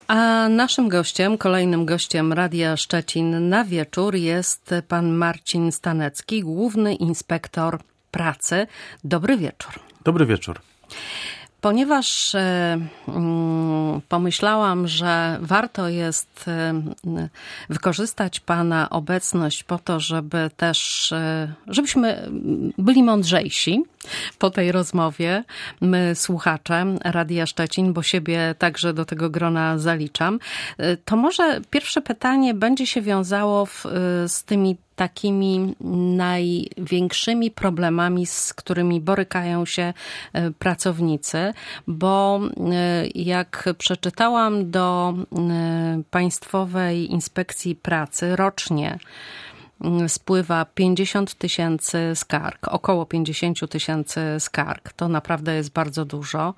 A naszym gościem, kolejnym gościem Radia Szczecin na wieczór jest pan Marcin Stanecki, główny inspektor pracy. Dobry wieczór. Dobry wieczór. Ponieważ pomyślałam, że warto jest wykorzystać pana obecność po to, żeby też, żebyśmy byli mądrzejsi po tej rozmowie, my słuchacze Radia Szczecin, bo siebie także do tego grona zaliczam, to może pierwsze pytanie będzie się wiązało z tymi takimi największymi problemami, z którymi borykają się pracownicy, bo jak przeczytałam do Państwowej Inspekcji Pracy rocznie spływa 50 000 skarg, około 50 000 skarg. To naprawdę jest bardzo dużo.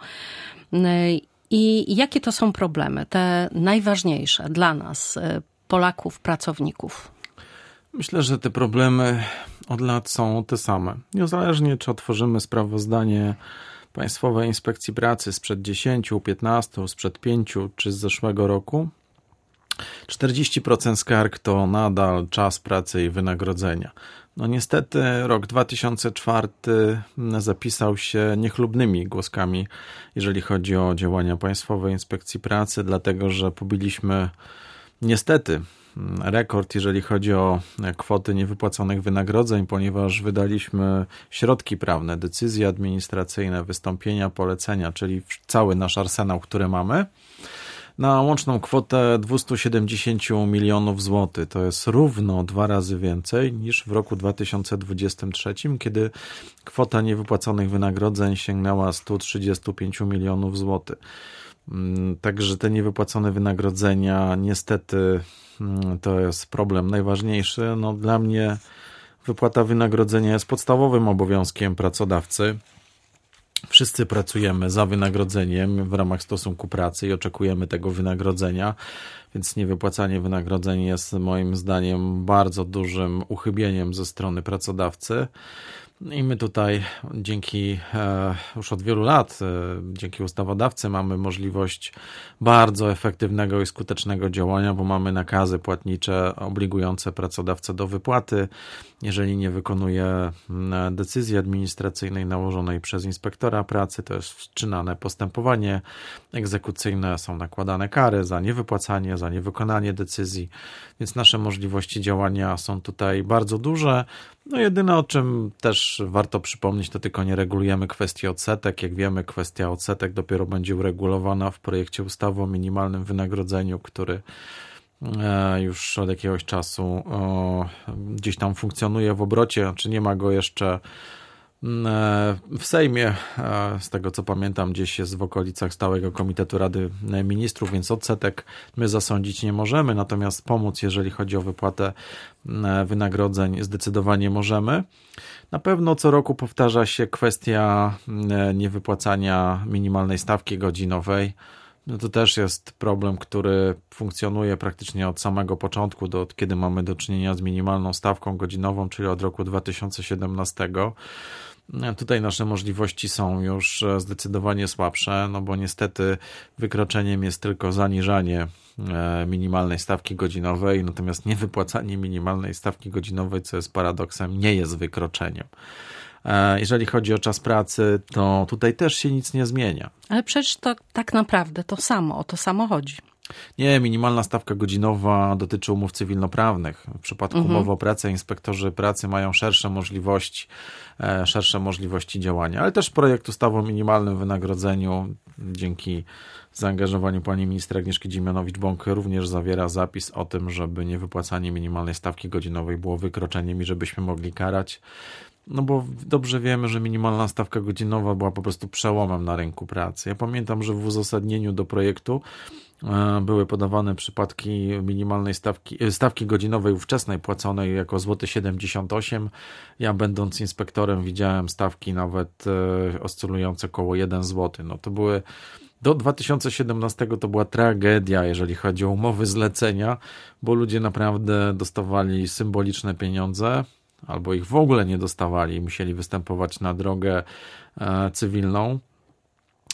I jakie to są problemy, te najważniejsze dla nas, Polaków, pracowników? Myślę, że te problemy od lat są te same. Niezależnie, czy otworzymy sprawozdanie Państwowej Inspekcji Pracy sprzed 10, 15, sprzed 5 czy z zeszłego roku, 40% skarg to nadal czas pracy i wynagrodzenia. No niestety rok 2004 zapisał się niechlubnymi głoskami, jeżeli chodzi o działania Państwowej Inspekcji Pracy, dlatego że pobiliśmy niestety rekord, jeżeli chodzi o kwoty niewypłaconych wynagrodzeń, ponieważ wydaliśmy środki prawne, decyzje administracyjne, wystąpienia, polecenia, czyli cały nasz arsenał, który mamy, na łączną kwotę 270 milionów złotych. To jest równo 2 razy więcej niż w roku 2023, kiedy kwota niewypłaconych wynagrodzeń sięgnęła 135 milionów złotych. Także te niewypłacone wynagrodzenia niestety to jest problem najważniejszy. No, dla mnie wypłata wynagrodzenia jest podstawowym obowiązkiem pracodawcy. Wszyscy pracujemy za wynagrodzeniem w ramach stosunku pracy i oczekujemy tego wynagrodzenia, więc niewypłacanie wynagrodzeń jest moim zdaniem bardzo dużym uchybieniem ze strony pracodawcy. I my tutaj już od wielu lat, dzięki ustawodawcy mamy możliwość bardzo efektywnego i skutecznego działania, bo mamy nakazy płatnicze obligujące pracodawcę do wypłaty. Jeżeli nie wykonuje decyzji administracyjnej nałożonej przez inspektora pracy, to jest wszczynane postępowanie egzekucyjne, są nakładane kary za niewypłacanie, za niewykonanie decyzji, więc nasze możliwości działania są tutaj bardzo duże. No jedyne, o czym też warto przypomnieć, to tylko nie regulujemy kwestii odsetek. Jak wiemy, kwestia odsetek dopiero będzie uregulowana w projekcie ustawy o minimalnym wynagrodzeniu, który już od jakiegoś czasu gdzieś tam funkcjonuje w obrocie, czy nie ma go jeszcze w Sejmie, z tego co pamiętam, gdzieś jest w okolicach Stałego Komitetu Rady Ministrów, więc odsetek my zasądzić nie możemy, natomiast pomóc, jeżeli chodzi o wypłatę wynagrodzeń, zdecydowanie możemy. Na pewno co roku powtarza się kwestia niewypłacania minimalnej stawki godzinowej. No to też jest problem, który funkcjonuje praktycznie od samego początku, od kiedy mamy do czynienia z minimalną stawką godzinową, czyli od roku 2017. Tutaj nasze możliwości są już zdecydowanie słabsze, no bo niestety wykroczeniem jest tylko zaniżanie minimalnej stawki godzinowej, natomiast niewypłacanie minimalnej stawki godzinowej, co jest paradoksem, nie jest wykroczeniem. Jeżeli chodzi o czas pracy, to tutaj też się nic nie zmienia. Ale przecież to tak naprawdę o to samo chodzi. Nie, minimalna stawka godzinowa dotyczy umów cywilnoprawnych. W przypadku umowy o pracę inspektorzy pracy mają szersze możliwości działania, ale też projekt ustawy o minimalnym wynagrodzeniu dzięki zaangażowaniu pani minister Agnieszki Dziemianowicz-Bąk również zawiera zapis o tym, żeby niewypłacanie minimalnej stawki godzinowej było wykroczeniem i żebyśmy mogli karać. No bo dobrze wiemy, że minimalna stawka godzinowa była po prostu przełomem na rynku pracy. Ja pamiętam, że w uzasadnieniu do projektu były podawane przypadki minimalnej stawki godzinowej ówczesnej płaconej jako złoty 78. Ja będąc inspektorem widziałem stawki nawet oscylujące około 1 zł. No to były do 2017 to była tragedia, jeżeli chodzi o umowy zlecenia, bo ludzie naprawdę dostawali symboliczne pieniądze, albo ich w ogóle nie dostawali i musieli występować na drogę cywilną.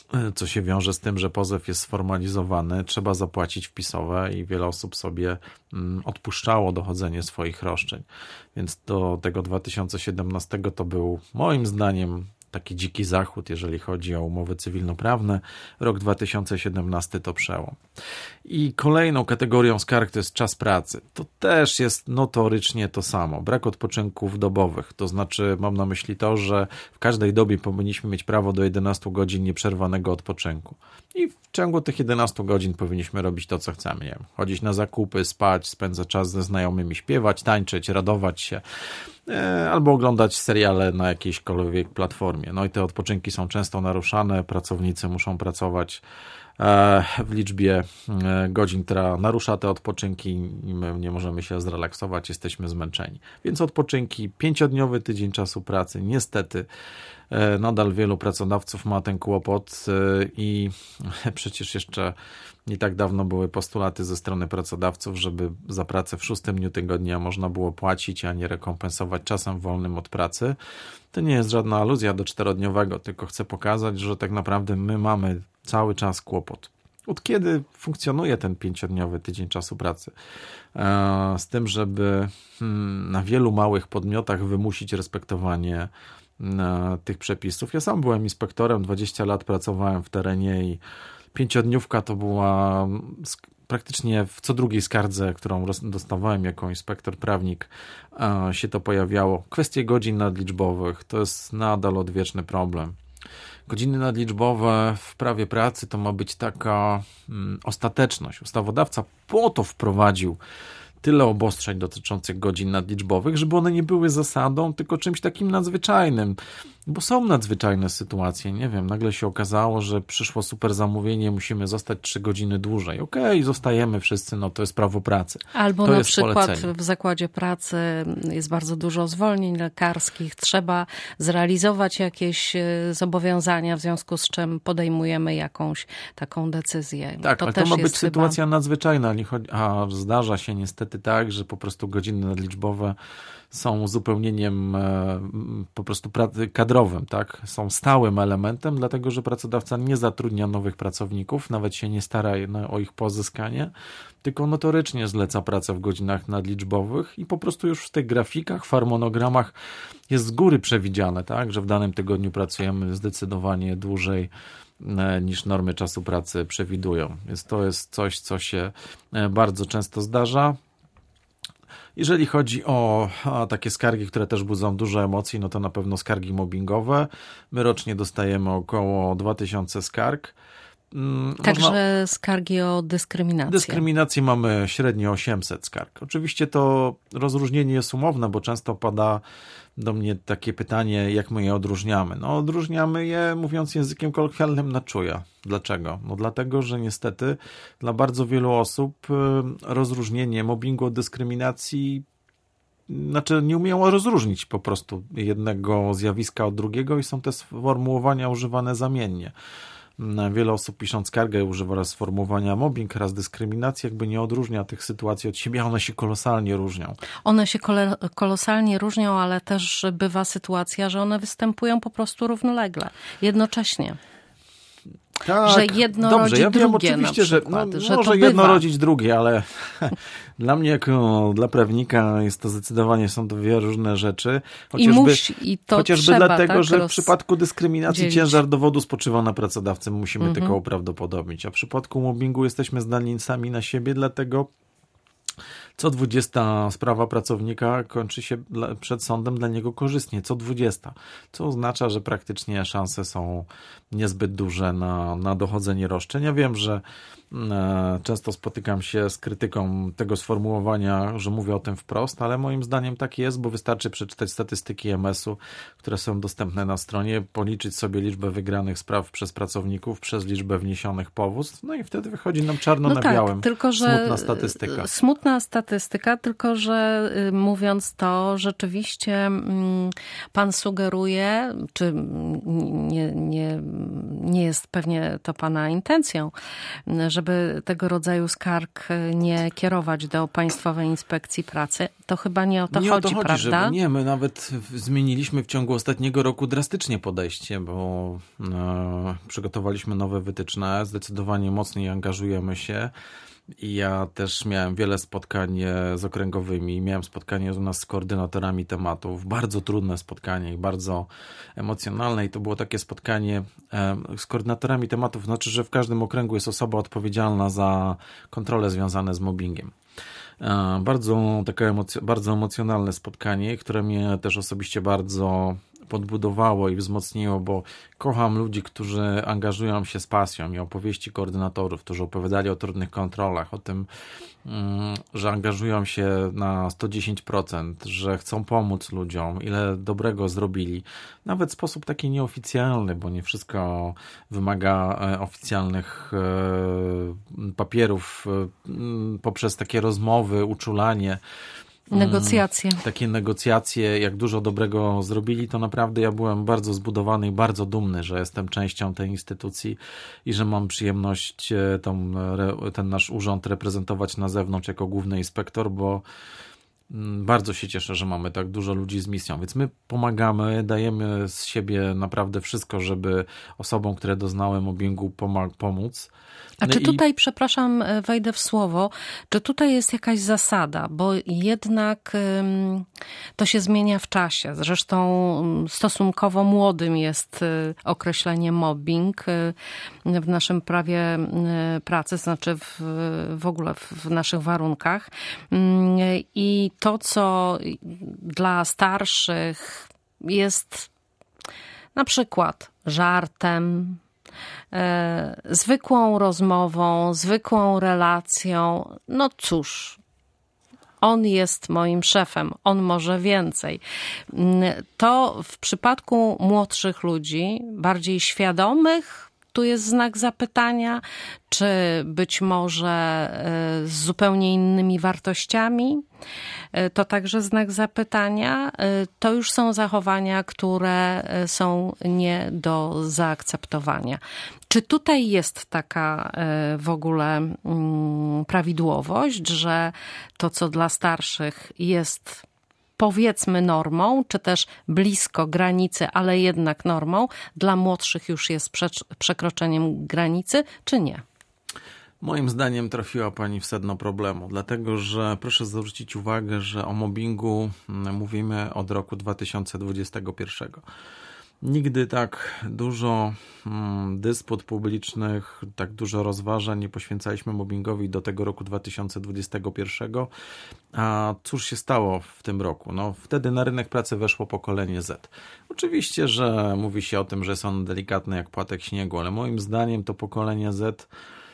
co się wiąże z tym, że pozew jest sformalizowany, trzeba zapłacić wpisowe i wiele osób sobie odpuszczało dochodzenie swoich roszczeń. Więc do tego 2017 to był moim zdaniem taki dziki zachód, jeżeli chodzi o umowy cywilnoprawne. Rok 2017 to przełom. I kolejną kategorią skarg to jest czas pracy. To też jest notorycznie to samo. Brak odpoczynków dobowych. To znaczy, mam na myśli to, że w każdej dobie powinniśmy mieć prawo do 11 godzin nieprzerwanego odpoczynku. I w ciągu tych 11 godzin powinniśmy robić to, co chcemy. Nie wiem, chodzić na zakupy, spać, spędzać czas ze znajomymi, śpiewać, tańczyć, radować się. Albo oglądać seriale na jakiejśkolwiek platformie. No i te odpoczynki są często naruszane, pracownicy muszą pracować w liczbie godzin, która narusza te odpoczynki i my nie możemy się zrelaksować, jesteśmy zmęczeni. Więc odpoczynki, 5-dniowy tydzień czasu pracy, niestety nadal wielu pracodawców ma ten kłopot i przecież jeszcze nie tak dawno były postulaty ze strony pracodawców, żeby za pracę w 6. dniu tygodnia można było płacić, a nie rekompensować czasem wolnym od pracy. To nie jest żadna aluzja do 4-dniowego, tylko chcę pokazać, że tak naprawdę my mamy cały czas kłopot. Od kiedy funkcjonuje ten 5-dniowy tydzień czasu pracy? Z tym, żeby na wielu małych podmiotach wymusić respektowanie tych przepisów. Ja sam byłem inspektorem, 20 lat pracowałem w terenie i 5-dniówka to była praktycznie w co drugiej skardze, którą dostawałem jako inspektor prawnik, się to pojawiało. Kwestie godzin nadliczbowych to jest nadal odwieczny problem. Godziny nadliczbowe w prawie pracy to ma być taka ostateczność. Ustawodawca po to wprowadził tyle obostrzeń dotyczących godzin nadliczbowych, żeby one nie były zasadą, tylko czymś takim nadzwyczajnym. Bo są nadzwyczajne sytuacje, nie wiem, nagle się okazało, że przyszło super zamówienie, musimy zostać 3 godziny dłużej. Okej, zostajemy wszyscy, no to jest prawo pracy. Albo to na jest przykład polecenie. w zakładzie pracy jest bardzo dużo zwolnień lekarskich, trzeba zrealizować jakieś zobowiązania, w związku z czym podejmujemy jakąś taką decyzję. Tak, ale to też ma być jest sytuacja nadzwyczajna, a zdarza się niestety tak, że po prostu godziny nadliczbowe są uzupełnieniem po prostu kadrowym, tak? Są stałym elementem, dlatego że pracodawca nie zatrudnia nowych pracowników, nawet się nie stara o ich pozyskanie, tylko notorycznie zleca pracę w godzinach nadliczbowych i po prostu już w tych grafikach, w harmonogramach jest z góry przewidziane, tak? Że w danym tygodniu pracujemy zdecydowanie dłużej niż normy czasu pracy przewidują. Więc to jest coś, co się bardzo często zdarza. Jeżeli chodzi o takie skargi, które też budzą dużo emocji, no to na pewno skargi mobbingowe. My rocznie dostajemy około 2000 skarg. Także skargi o dyskryminację. Dyskryminacji mamy średnio 800 skarg. Oczywiście to rozróżnienie jest umowne, bo często pada do mnie takie pytanie, jak my je odróżniamy. No odróżniamy je, mówiąc językiem kolokwialnym, na czuja. Dlaczego? No dlatego, że niestety dla bardzo wielu osób rozróżnienie mobbingu od dyskryminacji, znaczy nie umieją rozróżnić po prostu jednego zjawiska od drugiego i są te sformułowania używane zamiennie. Wiele osób pisząc skargę używa raz sformułowania mobbing, raz dyskryminacji, jakby nie odróżnia tych sytuacji od siebie, a one się kolosalnie różnią. One się kolosalnie różnią, ale też bywa sytuacja, że one występują po prostu równolegle, jednocześnie. Tak, że jedno dobrze, rodzi ja wiem drugie oczywiście, na przykład, że może jedno rodzić drugie, ale dla mnie jako dla prawnika jest to zdecydowanie, są to dwie różne rzeczy. Chociażby trzeba, dlatego, tak, że w przypadku dyskryminacji dzielić. Ciężar dowodu spoczywa na pracodawcy, musimy tylko uprawdopodobnić, a w przypadku mobbingu jesteśmy zdani sami na siebie, dlatego co 20 sprawa pracownika kończy się przed sądem dla niego korzystnie, co 20, co oznacza, że praktycznie szanse są niezbyt duże na dochodzenie roszczeń. Ja wiem, że często spotykam się z krytyką tego sformułowania, że mówię o tym wprost, ale moim zdaniem tak jest, bo wystarczy przeczytać statystyki MS-u, które są dostępne na stronie, policzyć sobie liczbę wygranych spraw przez pracowników, przez liczbę wniesionych powództw, no i wtedy wychodzi nam czarno na białym. Tylko że smutna statystyka. Smutna statystyka. statystyka, tylko że mówiąc to, rzeczywiście pan sugeruje, czy nie jest pewnie to pana intencją, żeby tego rodzaju skarg nie kierować do Państwowej Inspekcji Pracy. To chyba nie o to chodzi, prawda? My nawet zmieniliśmy w ciągu ostatniego roku drastycznie podejście, bo przygotowaliśmy nowe wytyczne, zdecydowanie mocniej angażujemy się. I ja też miałem wiele spotkań z okręgowymi, miałem spotkanie u nas z koordynatorami tematów, bardzo trudne spotkanie i bardzo emocjonalne i to było takie spotkanie z koordynatorami tematów, znaczy, że w każdym okręgu jest osoba odpowiedzialna za kontrole związane z mobbingiem. Bardzo emocjonalne spotkanie, które mnie też osobiście bardzo podbudowało i wzmocniło, bo kocham ludzi, którzy angażują się z pasją i opowieści koordynatorów, którzy opowiadali o trudnych kontrolach, o tym, że angażują się na 110%, że chcą pomóc ludziom, ile dobrego zrobili. Nawet w sposób taki nieoficjalny, bo nie wszystko wymaga oficjalnych papierów, poprzez takie rozmowy, uczulanie. Negocjacje. Takie negocjacje, jak dużo dobrego zrobili, to naprawdę ja byłem bardzo zbudowany i bardzo dumny, że jestem częścią tej instytucji i że mam przyjemność ten nasz urząd reprezentować na zewnątrz jako główny inspektor, bo bardzo się cieszę, że mamy tak dużo ludzi z misją, więc my pomagamy, dajemy z siebie naprawdę wszystko, żeby osobom, które doznały mobbingu, pomóc. A czy tutaj, przepraszam, wejdę w słowo, czy tutaj jest jakaś zasada, bo jednak to się zmienia w czasie. Zresztą stosunkowo młodym jest określenie mobbing w naszym prawie pracy, znaczy w ogóle w naszych warunkach. I to, co dla starszych jest na przykład żartem, zwykłą rozmową, zwykłą relacją, no cóż, on jest moim szefem, on może więcej. To w przypadku młodszych ludzi, bardziej świadomych, tu jest znak zapytania, czy być może z zupełnie innymi wartościami, to także znak zapytania. To już są zachowania, które są nie do zaakceptowania. Czy tutaj jest taka w ogóle prawidłowość, że to, co dla starszych jest powiedzmy normą, czy też blisko granicy, ale jednak normą, dla młodszych już jest przekroczeniem granicy, czy nie? Moim zdaniem trafiła Pani w sedno problemu, dlatego że proszę zwrócić uwagę, że o mobbingu mówimy od roku 2021. Nigdy tak dużo dysput publicznych, tak dużo rozważań nie poświęcaliśmy mobbingowi do tego roku 2021. A cóż się stało w tym roku? No, wtedy na rynek pracy weszło pokolenie Z. Oczywiście, że mówi się o tym, że jest ono delikatne jak płatek śniegu, ale moim zdaniem to pokolenie Z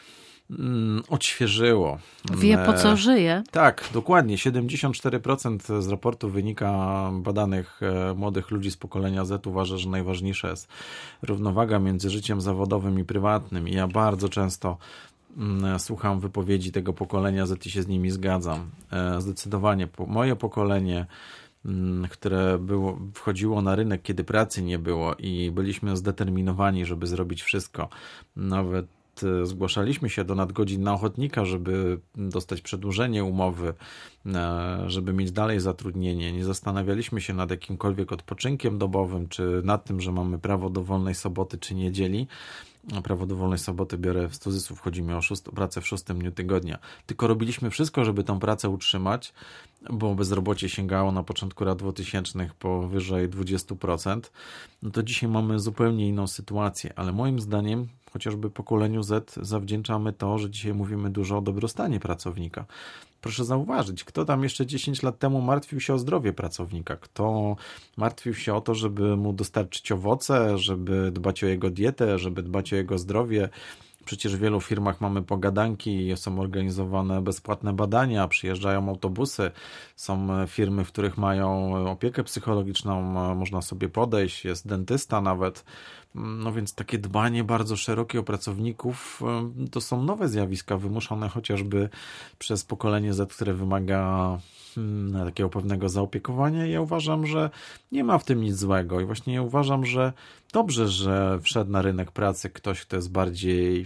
odświeżyło. Wie, po co żyje. Tak, dokładnie. 74% z raportu wynika badanych młodych ludzi z pokolenia Z uważa, że najważniejsza jest równowaga między życiem zawodowym i prywatnym. I ja bardzo często słucham wypowiedzi tego pokolenia Z i się z nimi zgadzam. Zdecydowanie moje pokolenie, które wchodziło na rynek, kiedy pracy nie było i byliśmy zdeterminowani, żeby zrobić wszystko. Nawet zgłaszaliśmy się do nadgodzin na ochotnika, żeby dostać przedłużenie umowy, żeby mieć dalej zatrudnienie. Nie zastanawialiśmy się nad jakimkolwiek odpoczynkiem dobowym, czy nad tym, że mamy prawo do wolnej soboty czy niedzieli. Prawo do wolnej soboty biorę w cudzysłów, chodzi mi o pracę w 6. dniu tygodnia. Tylko robiliśmy wszystko, żeby tą pracę utrzymać, bo bezrobocie sięgało na początku lat 2000 powyżej 20%. No to dzisiaj mamy zupełnie inną sytuację, ale moim zdaniem chociażby pokoleniu Z zawdzięczamy to, że dzisiaj mówimy dużo o dobrostanie pracownika. Proszę zauważyć, kto tam jeszcze 10 lat temu martwił się o zdrowie pracownika, kto martwił się o to, żeby mu dostarczyć owoce, żeby dbać o jego dietę, żeby dbać o jego zdrowie. Przecież w wielu firmach mamy pogadanki, są organizowane bezpłatne badania, przyjeżdżają autobusy, są firmy, w których mają opiekę psychologiczną, można sobie podejść, jest dentysta nawet. No więc takie dbanie bardzo szerokie o pracowników to są nowe zjawiska wymuszone chociażby przez pokolenie Z, które wymaga takiego pewnego zaopiekowania. Ja uważam, że nie ma w tym nic złego i właśnie ja uważam, że dobrze, że wszedł na rynek pracy ktoś, kto jest bardziej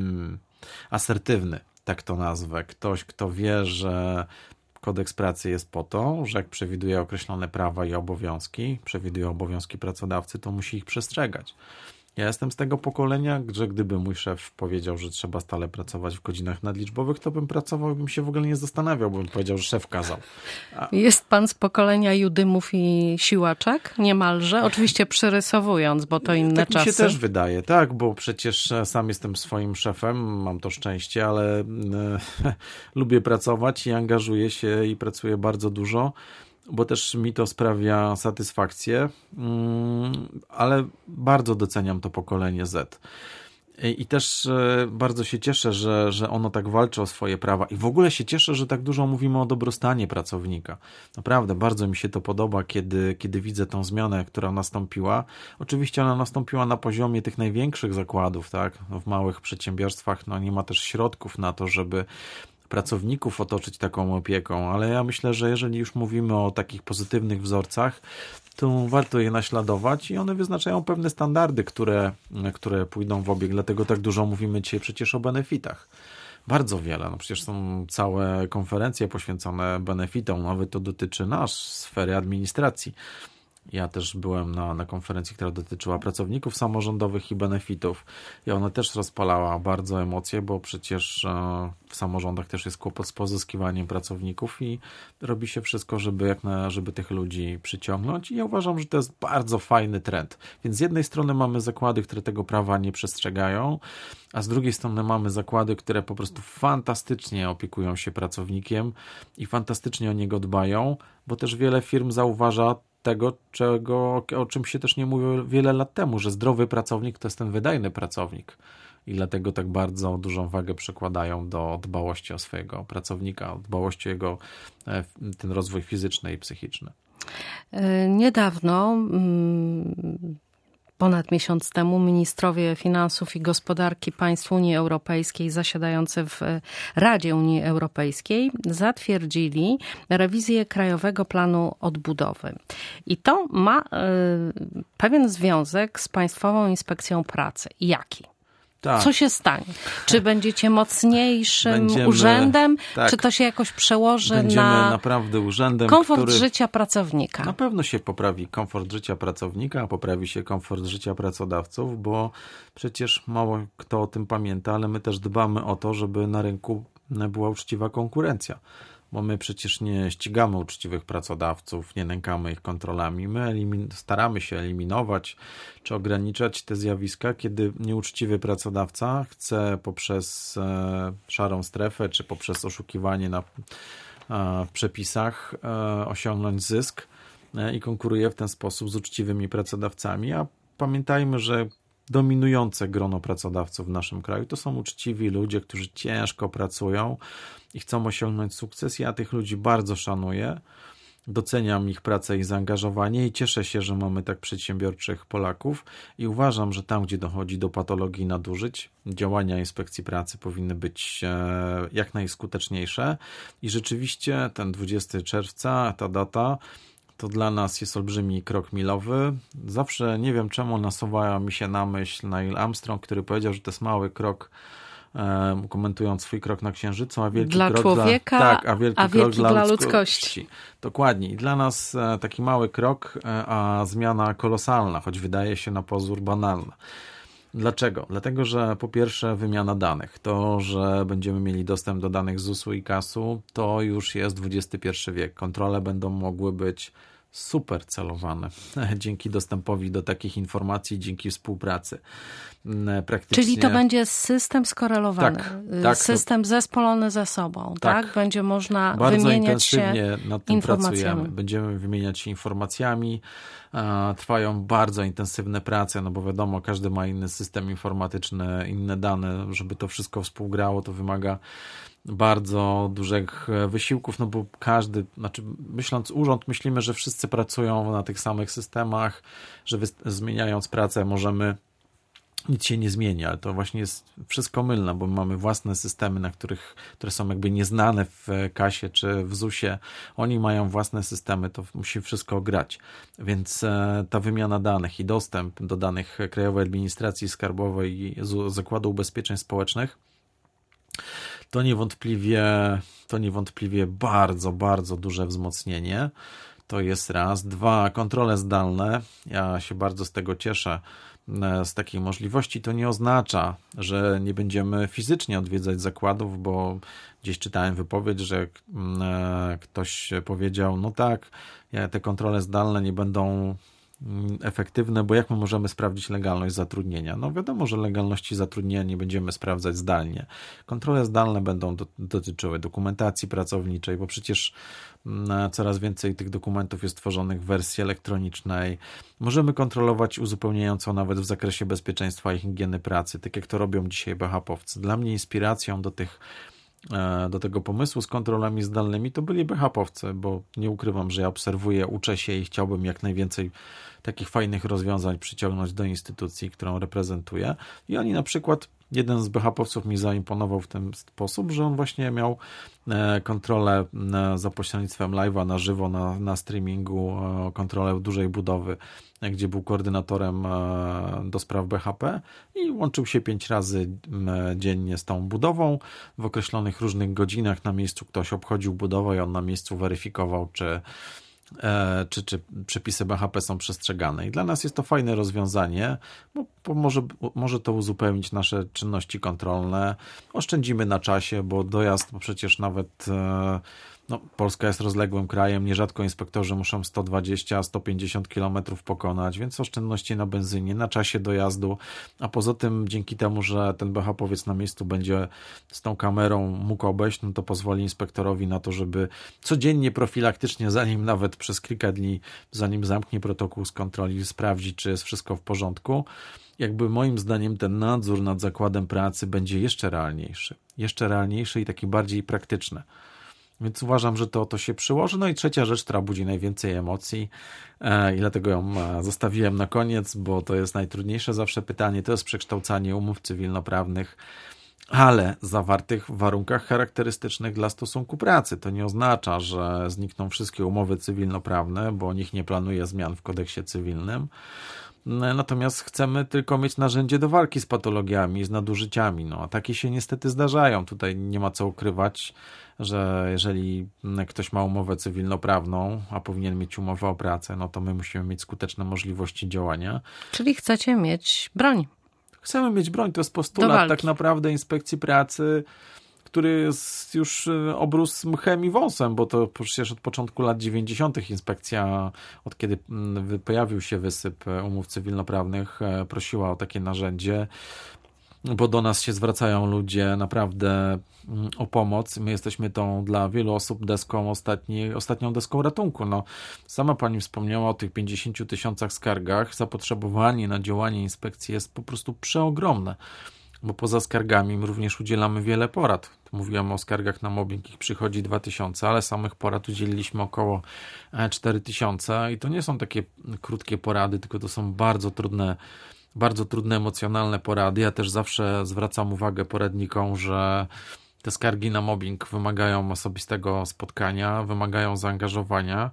asertywny, tak to nazwę. Ktoś, kto wie, że kodeks pracy jest po to, że jak przewiduje określone prawa i obowiązki, przewiduje obowiązki pracodawcy, to musi ich przestrzegać. Ja jestem z tego pokolenia, że gdyby mój szef powiedział, że trzeba stale pracować w godzinach nadliczbowych, to bym pracował i bym się w ogóle nie zastanawiał, bym powiedział, że szef kazał. Jest pan z pokolenia Judymów i Siłaczek? Niemalże. Oczywiście przyrysowując, bo to inne tak czasy. Mi się też wydaje, tak, bo przecież sam jestem swoim szefem, mam to szczęście, ale lubię pracować i angażuję się i pracuję bardzo dużo, bo też mi to sprawia satysfakcję, ale bardzo doceniam to pokolenie Z. I też bardzo się cieszę, że ono tak walczy o swoje prawa i w ogóle się cieszę, że tak dużo mówimy o dobrostanie pracownika. Naprawdę, bardzo mi się to podoba, kiedy widzę tą zmianę, która nastąpiła. Oczywiście ona nastąpiła na poziomie tych największych zakładów, tak? W małych przedsiębiorstwach nie ma też środków na to, żeby pracowników otoczyć taką opieką, ale ja myślę, że jeżeli już mówimy o takich pozytywnych wzorcach, to warto je naśladować i one wyznaczają pewne standardy, które pójdą w obieg, dlatego tak dużo mówimy dzisiaj przecież o benefitach. Bardzo wiele, przecież są całe konferencje poświęcone benefitom, nawet to dotyczy sfery administracji. Ja też byłem na konferencji, która dotyczyła pracowników samorządowych i benefitów i ona też rozpalała bardzo emocje, bo przecież w samorządach też jest kłopot z pozyskiwaniem pracowników i robi się wszystko, żeby tych ludzi przyciągnąć i ja uważam, że to jest bardzo fajny trend. Więc z jednej strony mamy zakłady, które tego prawa nie przestrzegają, a z drugiej strony mamy zakłady, które po prostu fantastycznie opiekują się pracownikiem i fantastycznie o niego dbają, bo też wiele firm zauważa tego, o czym się też nie mówiło wiele lat temu, że zdrowy pracownik to jest ten wydajny pracownik i dlatego tak bardzo dużą wagę przykładają do dbałości o swojego pracownika, o dbałości o jego ten rozwój fizyczny i psychiczny. Niedawno, ponad miesiąc temu, ministrowie finansów i gospodarki państw Unii Europejskiej zasiadający w Radzie Unii Europejskiej zatwierdzili rewizję Krajowego Planu Odbudowy. I to ma pewien związek z Państwową Inspekcją Pracy. Jaki? Tak. Co się stanie? Czy będziecie mocniejszym urzędem? Tak. Czy to się jakoś przełoży Będziemy na naprawdę urzędem, komfort życia pracownika? Na pewno się poprawi komfort życia pracownika, a poprawi się komfort życia pracodawców, bo przecież mało kto o tym pamięta, ale my też dbamy o to, żeby na rynku była uczciwa konkurencja. Bo my przecież nie ścigamy uczciwych pracodawców, nie nękamy ich kontrolami. My staramy się eliminować czy ograniczać te zjawiska, kiedy nieuczciwy pracodawca chce poprzez szarą strefę czy poprzez oszukiwanie w przepisach osiągnąć zysk i konkuruje w ten sposób z uczciwymi pracodawcami. A pamiętajmy, że dominujące grono pracodawców w naszym kraju to są uczciwi ludzie, którzy ciężko pracują i chcą osiągnąć sukces. Ja tych ludzi bardzo szanuję, doceniam ich pracę i zaangażowanie i cieszę się, że mamy tak przedsiębiorczych Polaków i uważam, że tam, gdzie dochodzi do patologii i nadużyć, działania Inspekcji Pracy powinny być jak najskuteczniejsze i rzeczywiście ten 20 czerwca, ta data, to dla nas jest olbrzymi krok milowy. Zawsze nie wiem czemu nasuwa mi się na myśl Neil Armstrong, który powiedział, że to jest mały krok, komentując swój krok na Księżycu, a wielki dla krok człowieka, a wielki krok wielki dla ludzkości. Dokładnie. I dla nas taki mały krok, a zmiana kolosalna, choć wydaje się na pozór banalna. Dlaczego? Dlatego, że po pierwsze wymiana danych. To, że będziemy mieli dostęp do danych ZUS-u i KAS-u, to już jest XXI wiek. Kontrole będą mogły być super celowane dzięki dostępowi do takich informacji, dzięki współpracy. Czyli to będzie system skorelowany, tak, system zespolony ze sobą, tak? Będzie można bardzo wymieniać się intensywnie nad tym informacjami. pracujemy. Będziemy wymieniać się informacjami. Trwają bardzo intensywne prace, no bo wiadomo, każdy ma inny system informatyczny, inne dane. Żeby to wszystko współgrało, to wymaga bardzo dużych wysiłków, no bo myśląc urząd, myślimy, że wszyscy pracują na tych samych systemach, że zmieniając pracę możemy nic się nie zmieni, ale to właśnie jest wszystko mylne, bo mamy własne systemy, które są jakby nieznane w KAS-ie czy w ZUS-ie. Oni mają własne systemy, to musi wszystko grać. Więc ta wymiana danych i dostęp do danych Krajowej Administracji Skarbowej i Zakładu Ubezpieczeń Społecznych to niewątpliwie bardzo, bardzo duże wzmocnienie. To jest raz. Dwa, kontrole zdalne. Ja się bardzo z tego cieszę, z takiej możliwości. To nie oznacza, że nie będziemy fizycznie odwiedzać zakładów, bo gdzieś czytałem wypowiedź, że ktoś powiedział, no tak, te kontrole zdalne nie będą efektywne, bo jak my możemy sprawdzić legalność zatrudnienia? No wiadomo, że legalności zatrudnienia nie będziemy sprawdzać zdalnie. Kontrole zdalne będą dotyczyły dokumentacji pracowniczej, bo przecież coraz więcej tych dokumentów jest tworzonych w wersji elektronicznej. Możemy kontrolować uzupełniająco nawet w zakresie bezpieczeństwa i higieny pracy, tak jak to robią dzisiaj BHP-owcy. Dla mnie inspiracją do tego pomysłu z kontrolami zdalnymi to byli BHP-owcy, bo nie ukrywam, że ja obserwuję, uczę się i chciałbym jak najwięcej takich fajnych rozwiązań przyciągnąć do instytucji, którą reprezentuję. I oni na przykład, jeden z BHP-owców mi zaimponował w ten sposób, że on właśnie miał kontrolę za pośrednictwem live'a na żywo, na streamingu, kontrolę dużej budowy, gdzie był koordynatorem do spraw BHP i łączył się 5 razy dziennie z tą budową. W określonych różnych godzinach na miejscu ktoś obchodził budowę i on na miejscu weryfikował, czy przepisy BHP są przestrzegane. I dla nas jest to fajne rozwiązanie, bo może to uzupełnić nasze czynności kontrolne. Oszczędzimy na czasie, bo dojazd, bo przecież nawet Polska jest rozległym krajem, nierzadko inspektorzy muszą 120-150 km pokonać, więc oszczędności na benzynie, na czasie dojazdu, a poza tym dzięki temu, że ten BHP-owiec na miejscu będzie z tą kamerą mógł obejść, no to pozwoli inspektorowi na to, żeby codziennie profilaktycznie, zanim nawet przez kilka dni, zanim zamknie protokół z kontroli, sprawdzić, czy jest wszystko w porządku. Jakby moim zdaniem ten nadzór nad zakładem pracy będzie jeszcze realniejszy i taki bardziej praktyczny. Więc uważam, że to się przyłoży. No i trzecia rzecz, która budzi najwięcej emocji i dlatego ją zostawiłem na koniec, bo to jest najtrudniejsze zawsze pytanie, to jest przekształcanie umów cywilnoprawnych, ale zawartych w warunkach charakterystycznych dla stosunku pracy. To nie oznacza, że znikną wszystkie umowy cywilnoprawne, bo o nich nie planuje zmian w kodeksie cywilnym. Natomiast chcemy tylko mieć narzędzie do walki z patologiami, z nadużyciami. No, a takie się niestety zdarzają. Tutaj nie ma co ukrywać, że jeżeli ktoś ma umowę cywilnoprawną, a powinien mieć umowę o pracę, no to my musimy mieć skuteczne możliwości działania. Czyli chcecie mieć broń. Chcemy mieć broń, to jest postulat tak naprawdę Inspekcji Pracy, który już obrósł mchem i wąsem, bo to przecież od początku lat 90. inspekcja, od kiedy pojawił się wysyp umów cywilnoprawnych, prosiła o takie narzędzie, bo do nas się zwracają ludzie naprawdę o pomoc. My jesteśmy tą dla wielu osób ostatnią deską ratunku. No, sama pani wspomniała o tych 50 000 skargach. Zapotrzebowanie na działanie inspekcji jest po prostu przeogromne, bo poza skargami my również udzielamy wiele porad. Mówiłem o skargach na mobbing, ich przychodzi 2000, ale samych porad udzieliliśmy około 4000 i to nie są takie krótkie porady, tylko to są bardzo trudne emocjonalne porady. Ja też zawsze zwracam uwagę poradnikom, że te skargi na mobbing wymagają osobistego spotkania, wymagają zaangażowania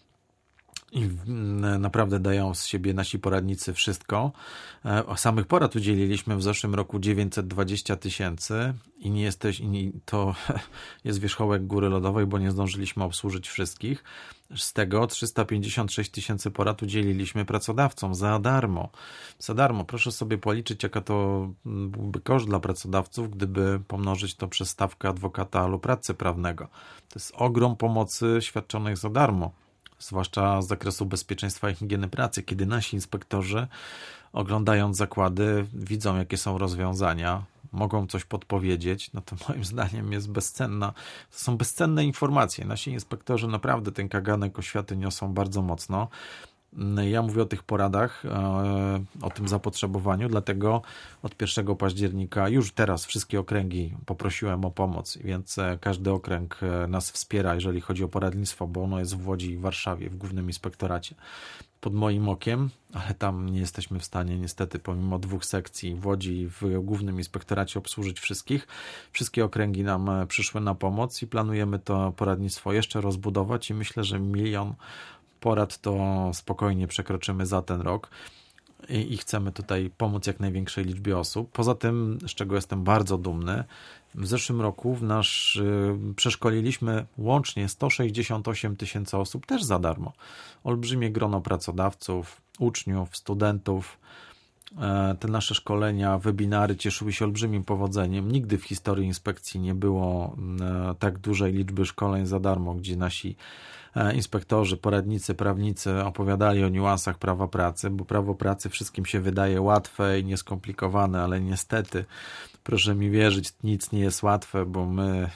i naprawdę dają z siebie nasi poradnicy wszystko. Samych porad udzieliliśmy w zeszłym roku 920 000 i to jest wierzchołek góry lodowej, bo nie zdążyliśmy obsłużyć wszystkich. Z tego 356 000 porad udzieliliśmy pracodawcom za darmo. Za darmo. Proszę sobie policzyć, jaka to byłby koszt dla pracodawców, gdyby pomnożyć to przez stawkę adwokata lub radcy prawnego. To jest ogrom pomocy świadczonych za darmo, zwłaszcza z zakresu bezpieczeństwa i higieny pracy, kiedy nasi inspektorzy, oglądając zakłady, widzą, jakie są rozwiązania, mogą coś podpowiedzieć, no to moim zdaniem jest bezcenna. To są bezcenne informacje. Nasi inspektorzy naprawdę ten kaganek oświaty niosą bardzo mocno. Ja mówię o tych poradach, o tym zapotrzebowaniu, dlatego od 1 października już teraz wszystkie okręgi poprosiłem o pomoc, więc każdy okręg nas wspiera, jeżeli chodzi o poradnictwo, bo ono jest w Łodzi i w Warszawie, w Głównym Inspektoracie. pod moim okiem, ale tam nie jesteśmy w stanie niestety pomimo 2 sekcji w Łodzi i w Głównym Inspektoracie obsłużyć wszystkich. Wszystkie okręgi nam przyszły na pomoc i planujemy to poradnictwo jeszcze rozbudować i myślę, że 1 milion porad to spokojnie przekroczymy za ten rok. I chcemy tutaj pomóc jak największej liczbie osób. Poza tym, z czego jestem bardzo dumny, w zeszłym roku przeszkoliliśmy łącznie 168 000 osób też za darmo. Olbrzymie grono pracodawców, uczniów, studentów. Te nasze szkolenia, webinary cieszyły się olbrzymim powodzeniem. Nigdy w historii inspekcji nie było tak dużej liczby szkoleń za darmo, gdzie nasi inspektorzy, poradnicy, prawnicy opowiadali o niuansach prawa pracy, bo prawo pracy wszystkim się wydaje łatwe i nieskomplikowane, ale niestety, proszę mi wierzyć, nic nie jest łatwe, bo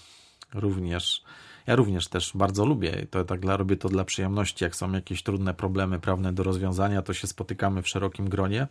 ja również też bardzo lubię, robię to dla przyjemności, jak są jakieś trudne problemy prawne do rozwiązania, to się spotykamy w szerokim gronie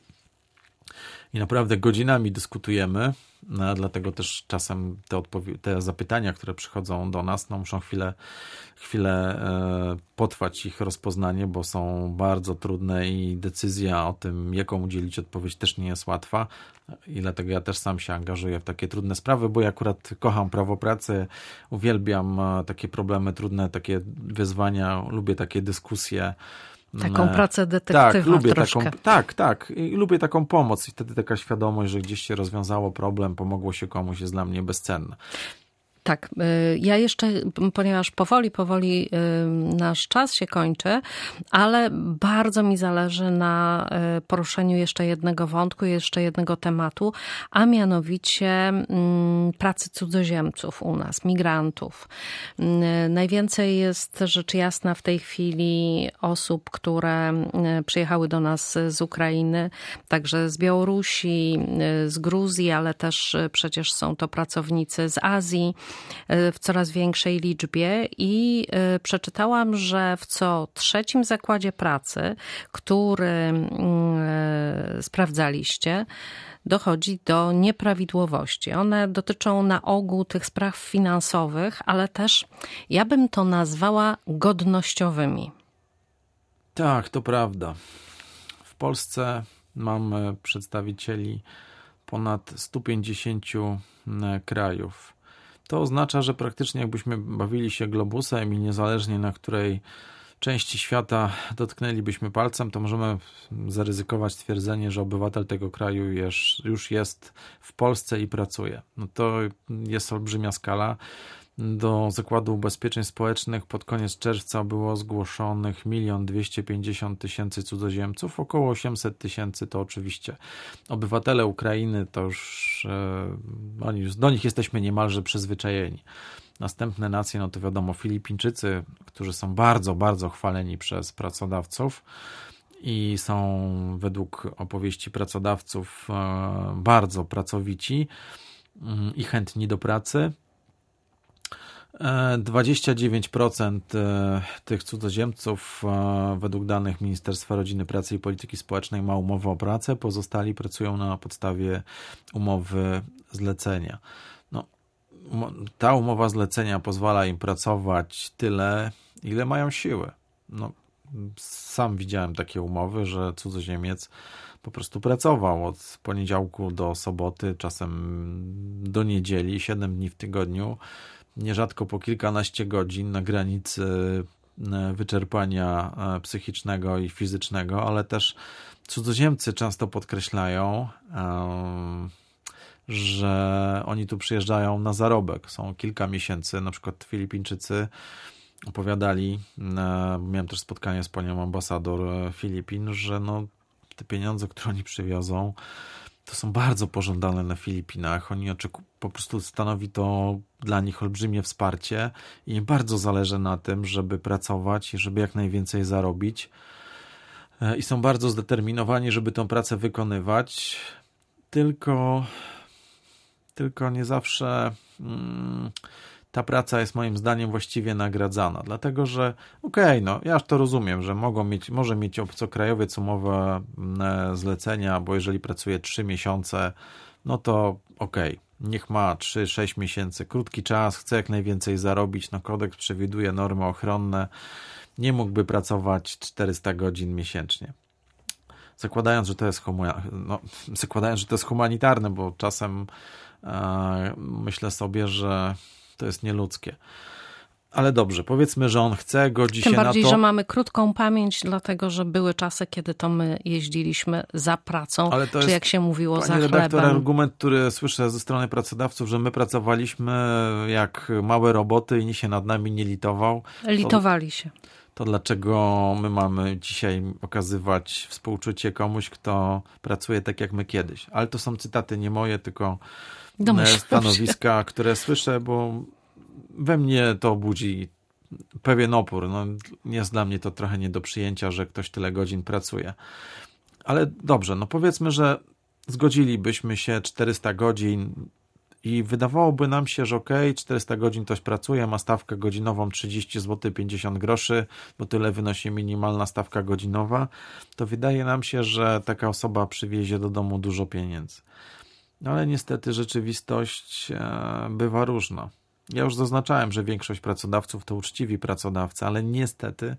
i naprawdę godzinami dyskutujemy, dlatego też czasem te zapytania, które przychodzą do nas, muszą chwilę potrwać ich rozpoznanie, bo są bardzo trudne i decyzja o tym, jaką udzielić odpowiedź, też nie jest łatwa i dlatego ja też sam się angażuję w takie trudne sprawy, bo ja akurat kocham prawo pracy, uwielbiam takie problemy trudne, takie wyzwania, lubię takie dyskusje. Taką pracę detektywa lubię troszkę. Tak. I lubię taką pomoc i wtedy taka świadomość, że gdzieś się rozwiązało problem, pomogło się komuś, jest dla mnie bezcenna. Tak, ja jeszcze, ponieważ powoli nasz czas się kończy, ale bardzo mi zależy na poruszeniu jeszcze jednego wątku, jeszcze jednego tematu, a mianowicie pracy cudzoziemców u nas, migrantów. Najwięcej jest rzecz jasna w tej chwili osób, które przyjechały do nas z Ukrainy, także z Białorusi, z Gruzji, ale też przecież są to pracownicy z Azji, w coraz większej liczbie i przeczytałam, że w co 3. zakładzie pracy, który sprawdzaliście, dochodzi do nieprawidłowości. One dotyczą na ogół tych spraw finansowych, ale też ja bym to nazwała godnościowymi. Tak, to prawda. W Polsce mamy przedstawicieli ponad 150 krajów. To oznacza, że praktycznie jakbyśmy bawili się globusem i niezależnie na której części świata dotknęlibyśmy palcem, to możemy zaryzykować stwierdzenie, że obywatel tego kraju już jest w Polsce i pracuje. No to jest olbrzymia skala. Do Zakładu Ubezpieczeń Społecznych pod koniec czerwca było zgłoszonych 1 250 000 cudzoziemców, około 800 000 to oczywiście obywatele Ukrainy, to już do nich jesteśmy niemalże przyzwyczajeni. Następne nacje, no to wiadomo, Filipińczycy, którzy są bardzo, bardzo chwaleni przez pracodawców i są według opowieści pracodawców bardzo pracowici i chętni do pracy. 29% tych cudzoziemców według danych Ministerstwa Rodziny, Pracy i Polityki Społecznej ma umowę o pracę, pozostali pracują na podstawie umowy zlecenia. No, ta umowa zlecenia pozwala im pracować tyle, ile mają siły. No, sam widziałem takie umowy, że cudzoziemiec po prostu pracował od poniedziałku do soboty, czasem do niedzieli, 7 dni w tygodniu, nierzadko po kilkanaście godzin na granicy wyczerpania psychicznego i fizycznego, ale też cudzoziemcy często podkreślają, że oni tu przyjeżdżają na zarobek. Są kilka miesięcy, na przykład Filipińczycy opowiadali, miałem też spotkanie z panią ambasador Filipin, że te pieniądze, które oni przywiozą, to są bardzo pożądane na Filipinach. Oni po prostu stanowi to dla nich olbrzymie wsparcie i im bardzo zależy na tym, żeby pracować i żeby jak najwięcej zarobić. I są bardzo zdeterminowani, żeby tę pracę wykonywać. Tylko nie zawsze ta praca jest moim zdaniem właściwie nagradzana. Dlatego, że ja już to rozumiem, że może mieć obcokrajowiec umowę zlecenia, bo jeżeli pracuje 3 miesiące, no to niech ma 3-6 miesięcy, krótki czas, chce jak najwięcej zarobić, kodeks przewiduje normy ochronne nie mógłby pracować 400 godzin miesięcznie. Zakładając, że to jest humanitarne, bo czasem myślę sobie, że to jest nieludzkie. Ale dobrze, powiedzmy, że on chce, godzi się na to. Tym bardziej, że mamy krótką pamięć, dlatego że były czasy, kiedy to my jeździliśmy za pracą, czy jak się mówiło, za chlebem. Redaktor, argument, który słyszę ze strony pracodawców, że my pracowaliśmy jak małe roboty i nikt się nad nami nie litował. Litowali się. To dlaczego my mamy dzisiaj okazywać współczucie komuś, kto pracuje tak jak my kiedyś? Ale to są cytaty nie moje, tylko stanowiska, które słyszę, bo we mnie to budzi pewien opór. Jest dla mnie to trochę nie do przyjęcia, że ktoś tyle godzin pracuje. Ale dobrze, powiedzmy, że zgodzilibyśmy się 400 godzin i wydawałoby nam się, że 400 godzin ktoś pracuje, ma stawkę godzinową 30 zł 50 groszy, bo tyle wynosi minimalna stawka godzinowa, to wydaje nam się, że taka osoba przywiezie do domu dużo pieniędzy. Ale niestety rzeczywistość bywa różna. Ja już zaznaczałem, że większość pracodawców to uczciwi pracodawcy, ale niestety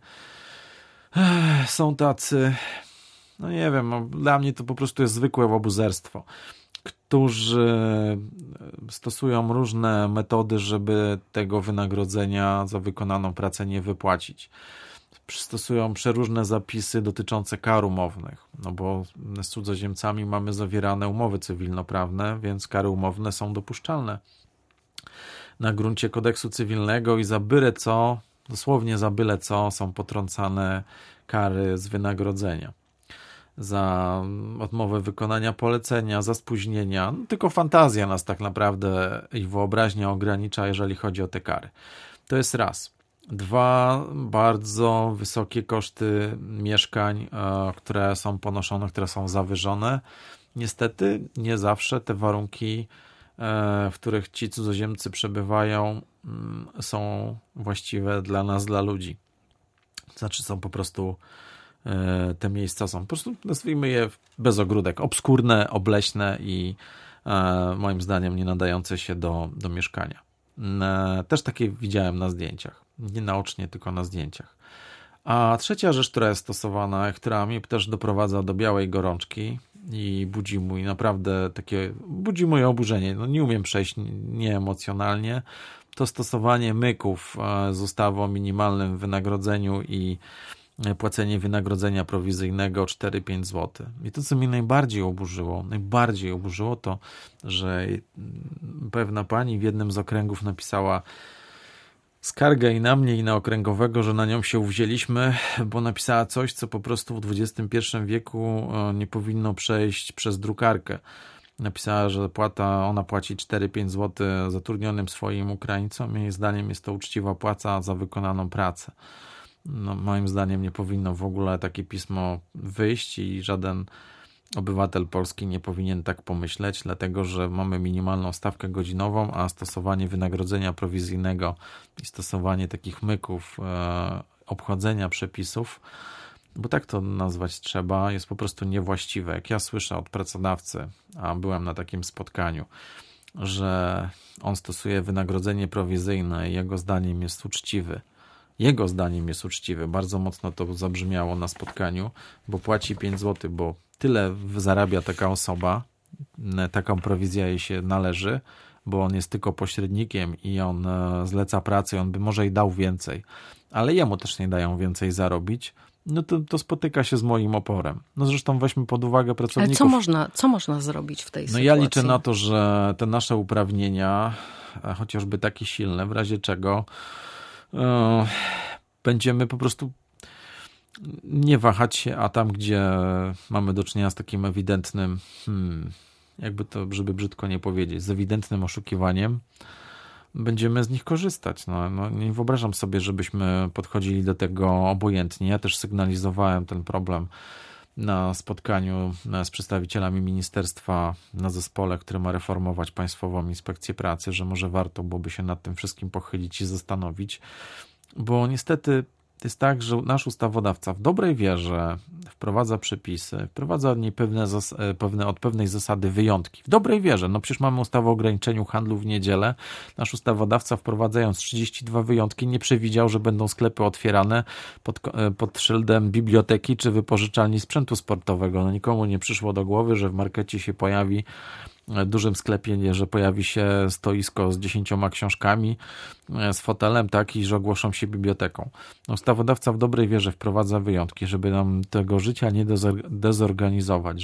są tacy, nie wiem, dla mnie to po prostu jest zwykłe łobuzerstwo, którzy stosują różne metody, żeby tego wynagrodzenia za wykonaną pracę nie wypłacić. Stosują przeróżne zapisy dotyczące kar umownych, bo z cudzoziemcami mamy zawierane umowy cywilnoprawne, więc kary umowne są dopuszczalne na gruncie kodeksu cywilnego i za byle co, dosłownie za byle co są potrącane kary z wynagrodzenia. Za odmowę wykonania polecenia, za spóźnienia. Tylko fantazja nas tak naprawdę i wyobraźnia ogranicza, jeżeli chodzi o te kary. To jest raz. Dwa, bardzo wysokie koszty mieszkań, które są ponoszone, które są zawyżone. Niestety nie zawsze te warunki, w których ci cudzoziemcy przebywają, są właściwe dla nas, dla ludzi. Znaczy są po prostu te miejsca są po prostu, nazwijmy je bez ogródek, obskurne, obleśne i moim zdaniem nie nadające się do mieszkania. Też takie widziałem na zdjęciach. Nie naocznie, tylko na zdjęciach. A trzecia rzecz, która jest stosowana, która mnie też doprowadza do białej gorączki i budzi moje oburzenie. Nie umiem przejść nieemocjonalnie. To stosowanie myków z ustawą o minimalnym wynagrodzeniu i płacenie wynagrodzenia prowizyjnego 4-5 zł. I to, co mnie najbardziej oburzyło to, że pewna pani w jednym z okręgów napisała skargę i na mnie, i na okręgowego, że na nią się uwzięliśmy, bo napisała coś, co po prostu w XXI wieku nie powinno przejść przez drukarkę. Napisała, że ona płaci 4-5 zł zatrudnionym swoim Ukraińcom i jej zdaniem jest to uczciwa płaca za wykonaną pracę. Moim zdaniem nie powinno w ogóle takie pismo wyjść i żaden obywatel polski nie powinien tak pomyśleć, dlatego że mamy minimalną stawkę godzinową, a stosowanie wynagrodzenia prowizyjnego i stosowanie takich myków, obchodzenia przepisów, bo tak to nazwać trzeba, jest po prostu niewłaściwe. Jak ja słyszę od pracodawcy, a byłem na takim spotkaniu, że on stosuje wynagrodzenie prowizyjne i jego zdaniem jest uczciwy. Bardzo mocno to zabrzmiało na spotkaniu, bo płaci 5 zł, bo tyle zarabia taka osoba, taką prowizję jej się należy, bo on jest tylko pośrednikiem i on zleca pracę i on by może i dał więcej, ale jemu też nie dają więcej zarobić, to spotyka się z moim oporem. Zresztą weźmy pod uwagę pracowników. Ale co można zrobić w tej sytuacji? Ja liczę na to, że te nasze uprawnienia, chociażby takie silne, w razie czego będziemy po prostu nie wahać się, a tam, gdzie mamy do czynienia z takim ewidentnym, jakby to, żeby brzydko nie powiedzieć, z ewidentnym oszukiwaniem, będziemy z nich korzystać. Nie wyobrażam sobie, żebyśmy podchodzili do tego obojętnie. Ja też sygnalizowałem ten problem na spotkaniu z przedstawicielami ministerstwa na zespole, który ma reformować Państwową Inspekcję Pracy, że może warto byłoby się nad tym wszystkim pochylić i zastanowić, bo niestety to jest tak, że nasz ustawodawca w dobrej wierze wprowadza przepisy, wprowadza od niej od pewnej zasady wyjątki. W dobrej wierze, no przecież mamy ustawę o ograniczeniu handlu w niedzielę. Nasz ustawodawca, wprowadzając 32 wyjątki, nie przewidział, że będą sklepy otwierane pod szyldem biblioteki czy wypożyczalni sprzętu sportowego. No nikomu nie przyszło do głowy, że w markecie się pojawi, w dużym sklepie, że pojawi się stoisko z 10 książkami, z fotelem, tak, i że ogłoszą się biblioteką. Ustawodawca w dobrej wierze wprowadza wyjątki, żeby nam tego życia nie dezorganizować,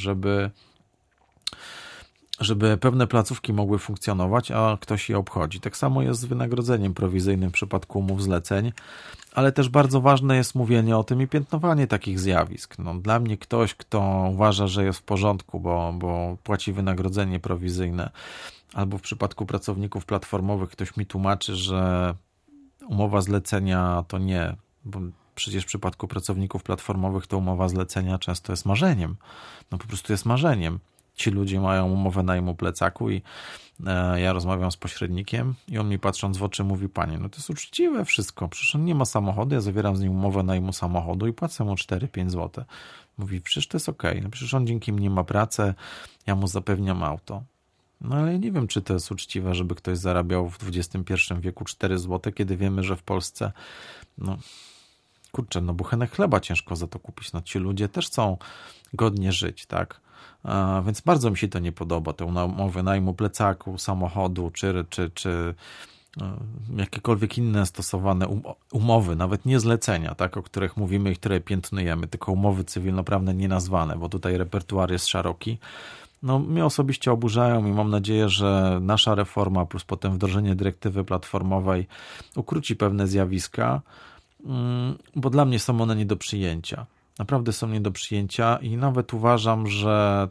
żeby pewne placówki mogły funkcjonować, a ktoś je obchodzi. Tak samo jest z wynagrodzeniem prowizyjnym w przypadku umów zleceń, ale też bardzo ważne jest mówienie o tym i piętnowanie takich zjawisk. No, dla mnie ktoś, kto uważa, że jest w porządku, bo płaci wynagrodzenie prowizyjne, albo w przypadku pracowników platformowych ktoś mi tłumaczy, że umowa zlecenia to nie, bo przecież w przypadku pracowników platformowych to umowa zlecenia często jest marzeniem. No po prostu jest marzeniem. Ci ludzie mają umowę najmu plecaku i ja rozmawiam z pośrednikiem i on mi patrząc w oczy mówi: panie, no to jest uczciwe wszystko, przecież on nie ma samochodu, ja zawieram z nim umowę najmu samochodu i płacę mu 4-5 zł. Mówi: przecież to jest okej, no przecież on dzięki mnie ma pracę, ja mu zapewniam auto. No ale nie wiem, czy to jest uczciwe, żeby ktoś zarabiał w XXI wieku 4 zł, kiedy wiemy, że w Polsce, no kurczę, no buchenek chleba ciężko za to kupić. No ci ludzie też chcą godnie żyć, tak? Więc bardzo mi się to nie podoba, te umowy najmu plecaku, samochodu, czy jakiekolwiek inne stosowane umowy, nawet nie zlecenia, tak, o których mówimy i które piętnujemy, tylko umowy cywilnoprawne nienazwane, bo tutaj repertuar jest szeroki. No, mnie osobiście oburzają i mam nadzieję, że nasza reforma plus potem wdrożenie dyrektywy platformowej ukróci pewne zjawiska, bo dla mnie są one nie do przyjęcia. Naprawdę są nie do przyjęcia i nawet uważam, że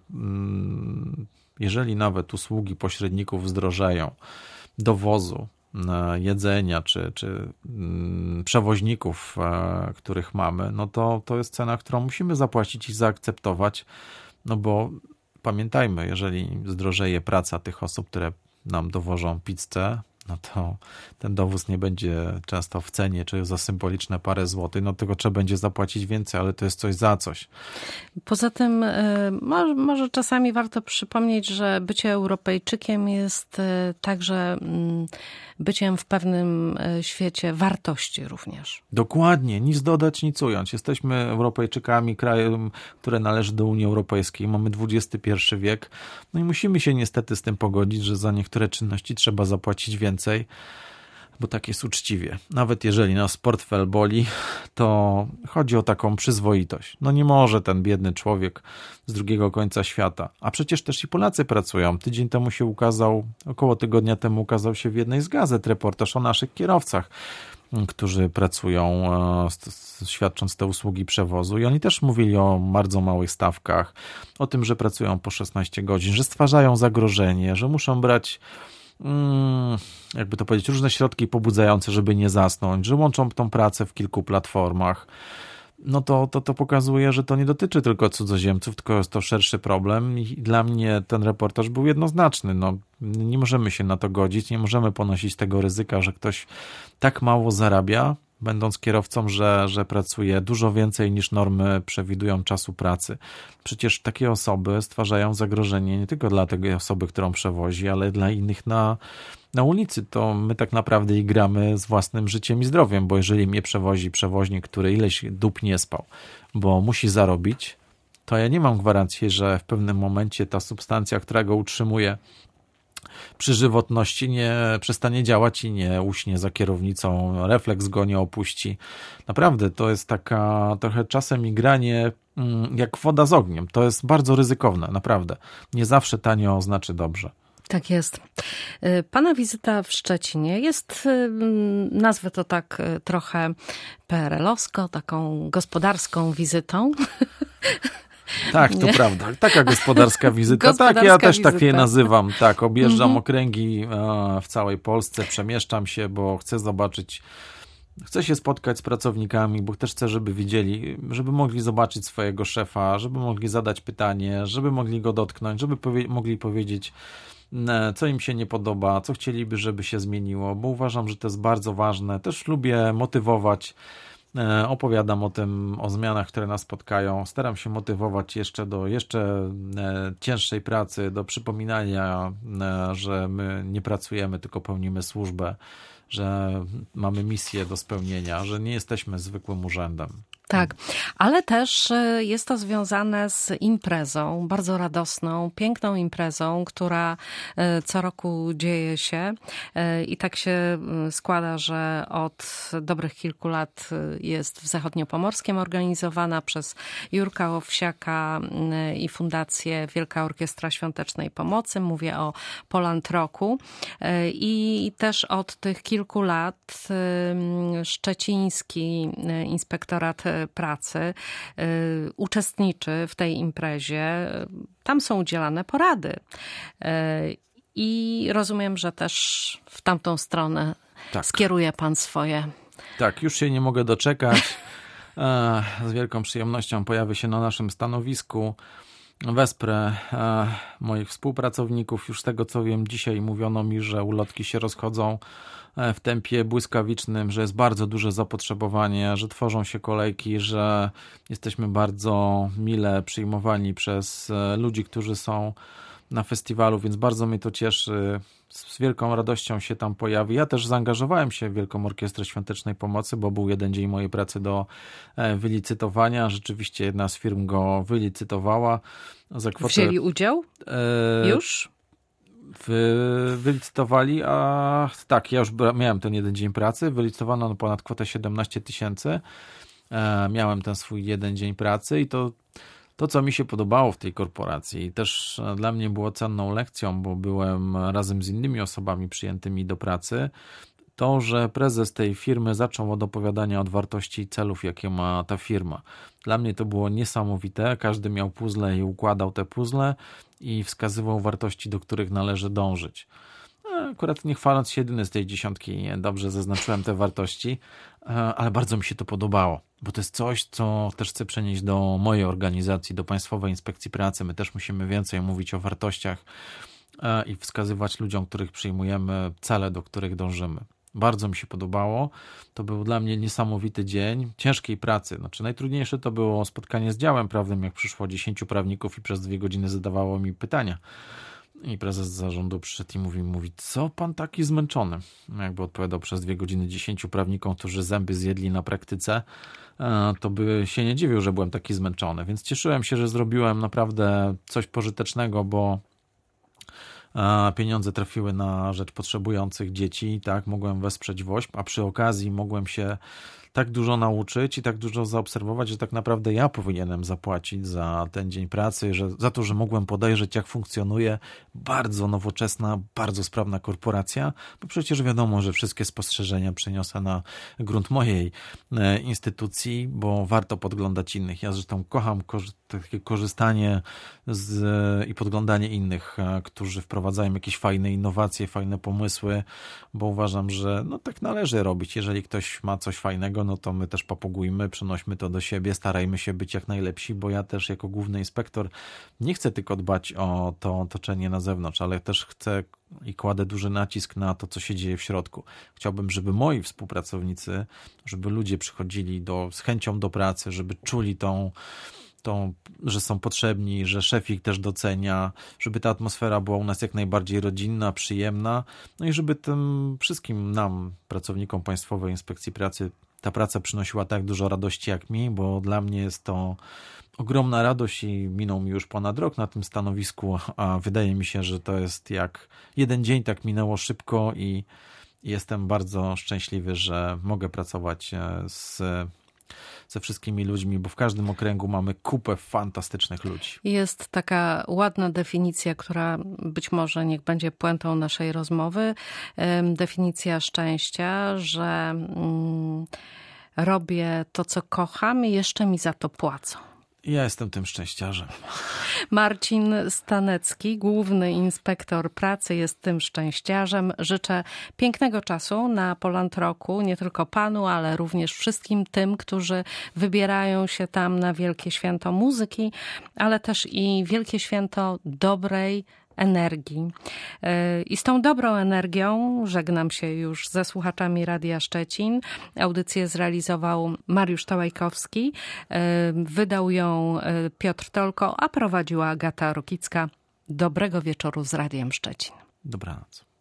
jeżeli nawet usługi pośredników zdrożeją, dowozu, jedzenia czy przewoźników, których mamy, no to jest cena, którą musimy zapłacić i zaakceptować, no bo pamiętajmy, jeżeli zdrożeje praca tych osób, które nam dowożą pizzę, no to ten dowóz nie będzie często w cenie, czy za symboliczne parę złotych, no tylko trzeba będzie zapłacić więcej, ale to jest coś za coś. Poza tym może czasami warto przypomnieć, że bycie Europejczykiem jest także byciem w pewnym świecie wartości również. Dokładnie, nic dodać, nic ująć. Jesteśmy Europejczykami, krajem, które należy do Unii Europejskiej. Mamy XXI wiek, no i musimy się niestety z tym pogodzić, że za niektóre czynności trzeba zapłacić więcej, bo tak jest uczciwie. Nawet jeżeli nas portfel boli, to chodzi o taką przyzwoitość. No nie może ten biedny człowiek z drugiego końca świata. A przecież też i Polacy pracują. Tydzień temu się ukazał, około tygodnia temu ukazał się w jednej z gazet reportaż o naszych kierowcach, którzy pracują, świadcząc te usługi przewozu, i oni też mówili o bardzo małych stawkach, o tym, że pracują po 16 godzin, że stwarzają zagrożenie, że muszą brać jakby to powiedzieć, różne środki pobudzające, żeby nie zasnąć, że łączą tą pracę w kilku platformach. No to pokazuje, że to nie dotyczy tylko cudzoziemców, tylko jest to szerszy problem i dla mnie ten reportaż był jednoznaczny. No, nie możemy się na to godzić, nie możemy ponosić tego ryzyka, że ktoś tak mało zarabia, będąc kierowcą, że pracuje dużo więcej niż normy przewidują czasu pracy. Przecież takie osoby stwarzają zagrożenie nie tylko dla tej osoby, którą przewozi, ale dla innych na ulicy. To my tak naprawdę igramy z własnym życiem i zdrowiem, bo jeżeli mnie przewozi przewoźnik, który ileś dób nie spał, bo musi zarobić, to ja nie mam gwarancji, że w pewnym momencie ta substancja, która go utrzymuje przy żywotności, nie przestanie działać i nie uśnie za kierownicą, refleks go nie opuści. Naprawdę to jest taka trochę czasem igranie jak woda z ogniem. To jest bardzo ryzykowne, naprawdę. Nie zawsze tanio znaczy dobrze. Tak jest. Pana wizyta w Szczecinie jest, nazwę to tak trochę PRL-owsko, taką gospodarską wizytą. Tak, to prawda. Taka gospodarska wizyta. Tak, ja też tak je nazywam. Tak, objeżdżam okręgi w całej Polsce, przemieszczam się, bo chcę zobaczyć, chcę się spotkać z pracownikami, bo też chcę, żeby widzieli, żeby mogli zobaczyć swojego szefa, żeby mogli zadać pytanie, żeby mogli go dotknąć, żeby mogli powiedzieć, co im się nie podoba, co chcieliby, żeby się zmieniło, bo uważam, że to jest bardzo ważne. Też lubię motywować Opowiadam o tym, o zmianach, które nas spotkają. Staram się motywować do jeszcze cięższej pracy, do przypominania, że my nie pracujemy, tylko pełnimy służbę, że mamy misję do spełnienia, że nie jesteśmy zwykłym urzędem. Tak, ale też jest to związane z imprezą, bardzo radosną, piękną imprezą, która co roku dzieje się i tak się składa, że od dobrych kilku lat jest w Zachodniopomorskiem organizowana przez Jurka Owsiaka i Fundację Wielka Orkiestra Świątecznej Pomocy. Mówię o Poland Roku i też od tych kilku lat szczeciński inspektorat pracy uczestniczy w tej imprezie. Tam są udzielane porady. I rozumiem, że też w tamtą stronę skieruje pan swoje. Tak, już się nie mogę doczekać. Z wielką przyjemnością pojawię się na naszym stanowisku. Wesprę moich współpracowników. Już z tego co wiem, dzisiaj mówiono mi, że ulotki się rozchodzą w tempie błyskawicznym, że jest bardzo duże zapotrzebowanie, że tworzą się kolejki, że jesteśmy bardzo mile przyjmowani przez ludzi, którzy są na festiwalu, więc bardzo mnie to cieszy. Z wielką radością się tam pojawi. Ja też zaangażowałem się w Wielką Orkiestrę Świątecznej Pomocy, bo był jeden dzień mojej pracy do wylicytowania. Rzeczywiście jedna z firm go wylicytowała. Za kwotę... Wzięli udział? Już? Wylicytowali, a tak, ja już miałem ten jeden dzień pracy, wylicytowano na ponad kwotę 17 000. Miałem ten swój jeden dzień pracy i to, co mi się podobało w tej korporacji i też dla mnie było cenną lekcją, bo byłem razem z innymi osobami przyjętymi do pracy, to, że prezes tej firmy zaczął od opowiadania od wartości i celów, jakie ma ta firma. Dla mnie to było niesamowite. Każdy miał puzzle i układał te puzzle i wskazywał wartości, do których należy dążyć. Akurat nie chwaląc się, jedyny z tej dziesiątki dobrze zaznaczyłem te wartości, ale bardzo mi się to podobało, bo to jest coś, co też chcę przenieść do mojej organizacji, do Państwowej Inspekcji Pracy. My też musimy więcej mówić o wartościach i wskazywać ludziom, których przyjmujemy, cele, do których dążymy. Bardzo mi się podobało. To był dla mnie niesamowity dzień ciężkiej pracy. Znaczy, najtrudniejsze to było spotkanie z działem prawnym, jak przyszło 10 prawników i przez 2 godziny zadawało mi pytania. I prezes zarządu przyszedł i mówi, co pan taki zmęczony? Jakby odpowiadał przez 2 godziny 10 prawnikom, którzy zęby zjedli na praktyce, to by się nie dziwił, że byłem taki zmęczony. Więc cieszyłem się, że zrobiłem naprawdę coś pożytecznego, bo pieniądze trafiły na rzecz potrzebujących dzieci, tak, mogłem wesprzeć WOŚP, a przy okazji mogłem się tak dużo nauczyć i tak dużo zaobserwować, że tak naprawdę ja powinienem zapłacić za ten dzień pracy, za to, że mogłem podejrzeć, jak funkcjonuje bardzo nowoczesna, bardzo sprawna korporacja, bo przecież wiadomo, że wszystkie spostrzeżenia przeniosę na grunt mojej instytucji, bo warto podglądać innych. Ja zresztą kocham takie korzystanie i podglądanie innych, którzy wprowadzają jakieś fajne innowacje, fajne pomysły, bo uważam, że no tak należy robić. Jeżeli ktoś ma coś fajnego, no to my też popugujmy, przenośmy to do siebie, starajmy się być jak najlepsi, bo ja też jako główny inspektor nie chcę tylko dbać o to otoczenie na zewnątrz, ale też chcę i kładę duży nacisk na to, co się dzieje w środku. Chciałbym, żeby moi współpracownicy, żeby ludzie przychodzili z chęcią do pracy, żeby czuli że są potrzebni, że szef ich też docenia, żeby ta atmosfera była u nas jak najbardziej rodzinna, przyjemna, no i żeby tym wszystkim nam, pracownikom Państwowej Inspekcji Pracy, ta praca przynosiła tak dużo radości jak mi, bo dla mnie jest to ogromna radość i minął mi już ponad rok na tym stanowisku, a wydaje mi się, że to jest jak jeden dzień, tak minęło szybko i jestem bardzo szczęśliwy, że mogę pracować ze wszystkimi ludźmi, bo w każdym okręgu mamy kupę fantastycznych ludzi. Jest taka ładna definicja, która być może niech będzie puentą naszej rozmowy. Definicja szczęścia, że robię to, co kocham i jeszcze mi za to płacą. Ja jestem tym szczęściarzem. Marcin Stanecki, główny inspektor pracy, jest tym szczęściarzem. Życzę pięknego czasu na Poland Roku, nie tylko panu, ale również wszystkim tym, którzy wybierają się tam na Wielkie Święto Muzyki, ale też i Wielkie Święto dobrej, energii. I z tą dobrą energią żegnam się już ze słuchaczami Radia Szczecin. Audycję zrealizował Mariusz Tołajkowski, wydał ją Piotr Tolko, a prowadziła Agata Rokicka. Dobrego wieczoru z Radiem Szczecin. Dobranoc.